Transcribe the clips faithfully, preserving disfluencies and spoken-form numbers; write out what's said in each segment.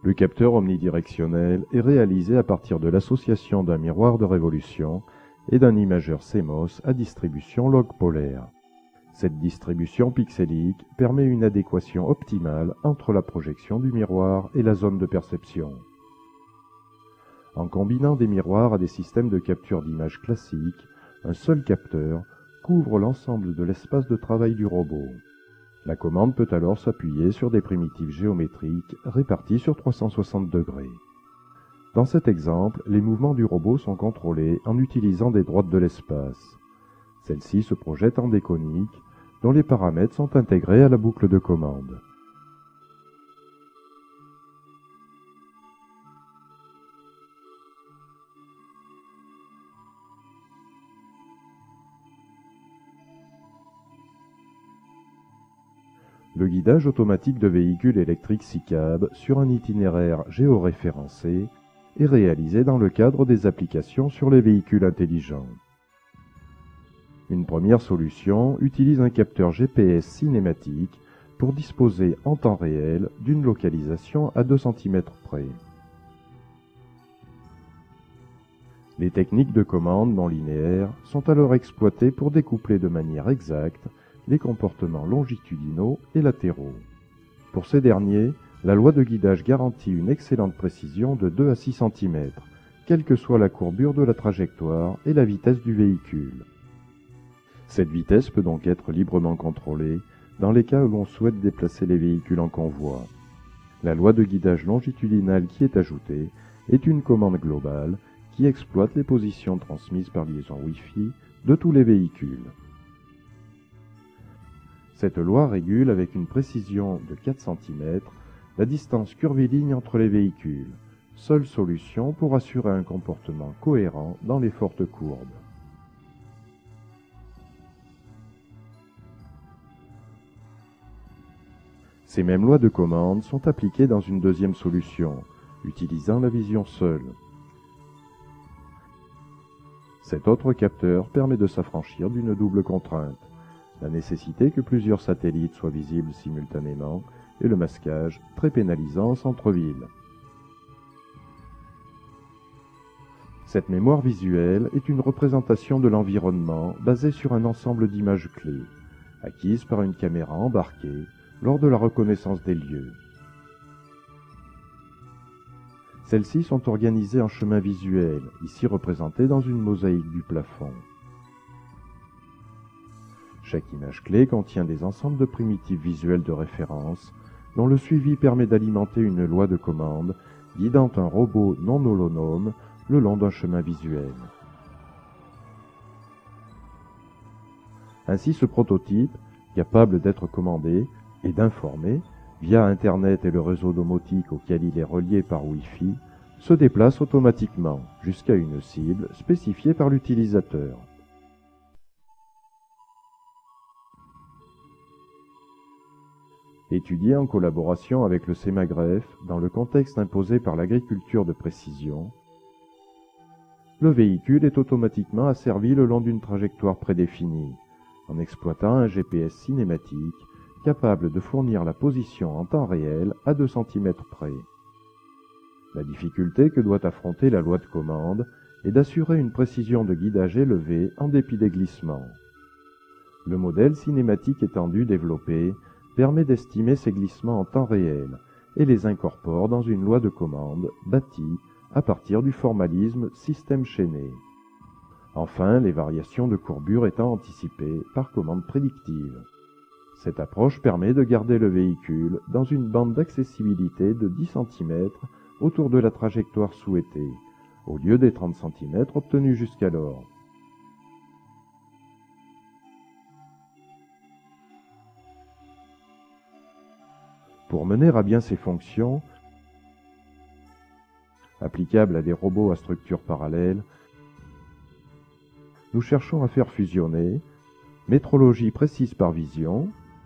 Le capteur omnidirectionnel est réalisé à partir de l'association d'un miroir de révolution et d'un imageur C M O S à distribution log polaire. Cette distribution pixélique permet une adéquation optimale entre la projection du miroir et la zone de perception. En combinant des miroirs à des systèmes de capture d'images classiques, un seul capteur couvre l'ensemble de l'espace de travail du robot. La commande peut alors s'appuyer sur des primitives géométriques réparties sur trois cent soixante degrés. Dans cet exemple, les mouvements du robot sont contrôlés en utilisant des droites de l'espace. Celles-ci se projettent en déconique, dont les paramètres sont intégrés à la boucle de commande. Le guidage automatique de véhicules électriques S I C A B sur un itinéraire géoréférencé est réalisé dans le cadre des applications sur les véhicules intelligents. Une première solution utilise un capteur G P S cinématique pour disposer en temps réel d'une localisation à deux centimètres près. Les techniques de commande non linéaires sont alors exploitées pour découpler de manière exacte les comportements longitudinaux et latéraux. Pour ces derniers, la loi de guidage garantit une excellente précision de deux à six centimètres, quelle que soit la courbure de la trajectoire et la vitesse du véhicule. Cette vitesse peut donc être librement contrôlée dans les cas où l'on souhaite déplacer les véhicules en convoi. La loi de guidage longitudinale qui est ajoutée est une commande globale qui exploite les positions transmises par liaison Wi-Fi de tous les véhicules. Cette loi régule avec une précision de quatre centimètres la distance curviligne entre les véhicules, seule solution pour assurer un comportement cohérent dans les fortes courbes. Ces mêmes lois de commande sont appliquées dans une deuxième solution, utilisant la vision seule. Cet autre capteur permet de s'affranchir d'une double contrainte, la nécessité que plusieurs satellites soient visibles simultanément et le masquage très pénalisant en centre-ville. Cette mémoire visuelle est une représentation de l'environnement basée sur un ensemble d'images clés, acquises par une caméra embarquée lors de la reconnaissance des lieux. Celles-ci sont organisées en chemins visuels, ici représentés dans une mosaïque du plafond. Chaque image clé contient des ensembles de primitives visuelles de référence dont le suivi permet d'alimenter une loi de commande guidant un robot non holonome le long d'un chemin visuel. Ainsi, ce prototype, capable d'être commandé et d'informer, via Internet et le réseau domotique auquel il est relié par Wi-Fi, se déplace automatiquement jusqu'à une cible spécifiée par l'utilisateur. Étudié en collaboration avec le SEMAGREF dans le contexte imposé par l'agriculture de précision, le véhicule est automatiquement asservi le long d'une trajectoire prédéfinie, en exploitant un G P S cinématique capable de fournir la position en temps réel à deux centimètres près. La difficulté que doit affronter la loi de commande est d'assurer une précision de guidage élevée en dépit des glissements. Le modèle cinématique étendu développé permet d'estimer ces glissements en temps réel et les incorpore dans une loi de commande bâtie à partir du formalisme système chaîné. Enfin, les variations de courbure étant anticipées par commande prédictive. Cette approche permet de garder le véhicule dans une bande d'accessibilité de dix centimètres autour de la trajectoire souhaitée, au lieu des trente centimètres obtenus jusqu'alors. Pour mener à bien ces fonctions, applicables à des robots à structure parallèle, nous cherchons à faire fusionner métrologie précise par vision,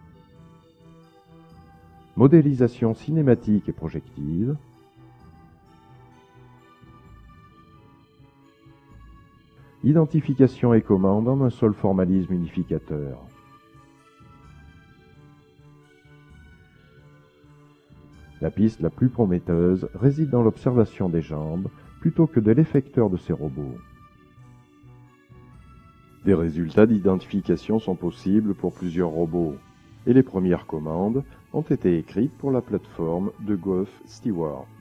modélisation cinématique et projective, identification et commande en un seul formalisme unificateur. La piste la plus prometteuse réside dans l'observation des jambes plutôt que de l'effecteur de ces robots. Des résultats d'identification sont possibles pour plusieurs robots, et les premières commandes ont été écrites pour la plateforme de Golf Stewart.